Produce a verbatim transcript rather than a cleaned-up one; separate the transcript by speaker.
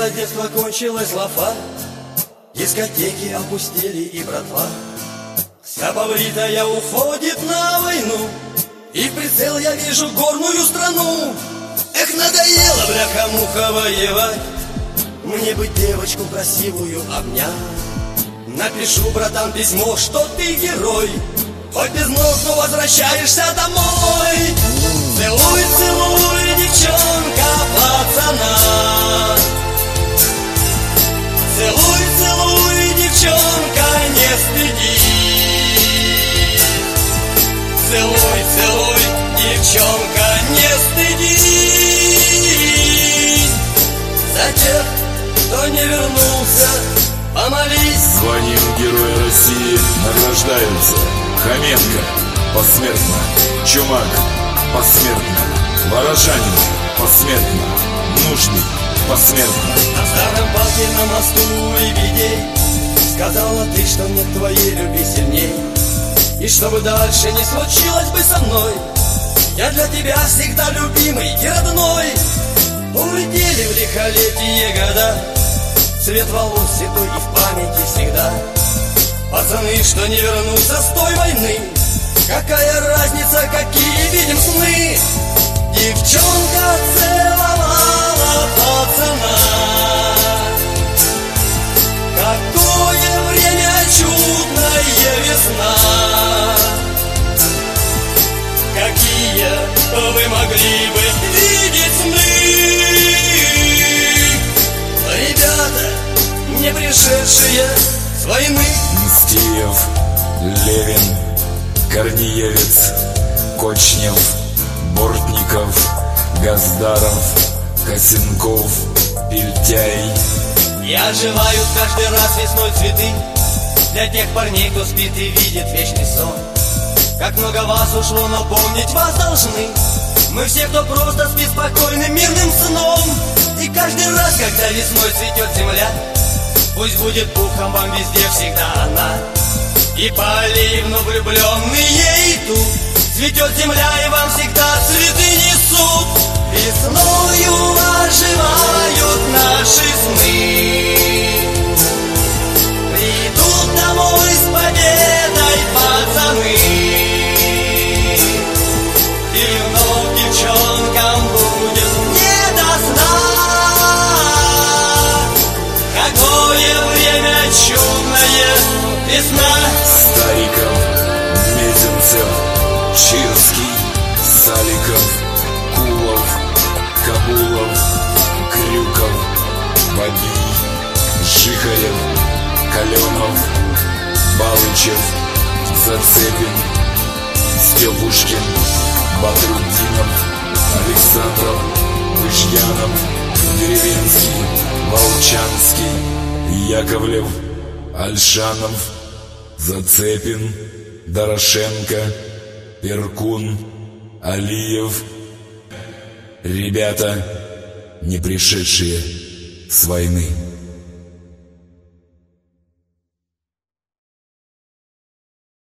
Speaker 1: Веселое детство кончилось лафа, дискотеки опустили и братва. Вся побритая уходит на войну, и в прицел я вижу горную страну. Эх, надоело, бляха-муха, воевать, мне бы девочку красивую обнять. Напишу, братан, письмо, что ты герой, хоть без ног, но возвращаешься домой. Целуй, целуй, девчонка, пацана. Целуй, целуй, девчонка, не стыдись. Целуй, целуй, девчонка, не стыдись. За тех, кто не вернулся, помолись.
Speaker 2: Званием Героя России награждаются Хоменко посмертно, Чумак посмертно, Ворожанин посмертно, Нужник посмертно.
Speaker 1: На старом парке на мосту и беде сказала ты, что мне твоей любви сильней. И чтобы дальше не случилось бы со мной, я для тебя всегда любимый и родной. Улетели в лихолетие года, цвет волос седой и в памяти всегда. Пацаны, что не вернутся с той войны, какая разница, какие видим сны. Девчонка целовала пацана. Какое время, чудная весна. Какие вы могли бы видеть сны, ребята, не пришедшие с войны.
Speaker 2: Мстиев, Левин, Корнеевец, Кочнев, Бортников, Газдаров, Косенков, Пельтяй.
Speaker 1: И оживают каждый раз весной цветы для тех парней, кто спит и видит вечный сон. Как много вас ушло, но помнить вас должны мы все, кто просто спит спокойным мирным сном. И каждый раз, когда весной цветет земля, пусть будет пухом вам везде всегда она. И поли вновь влюбленные идут, цветет земля и вам всегда цветы несут. Весною оживают наши сны, придут домой с победой пацаны. И вновь девчонкам будет не до сна. Какое время чудное, весна.
Speaker 2: Стариков, Мезенцев, Чирский, Саликов, Кулов, Кабулов, Крюков, Бабий, Жихарев, Каленов, Балычев, Зацепин, Степушкин, Батрудинов, Александров, Выжьянов, Деревенский, Волчанский, Яковлев, Альшанов, Зацепин, Дорошенко, Перкун, Алиев. Ребята, не пришедшие с войны.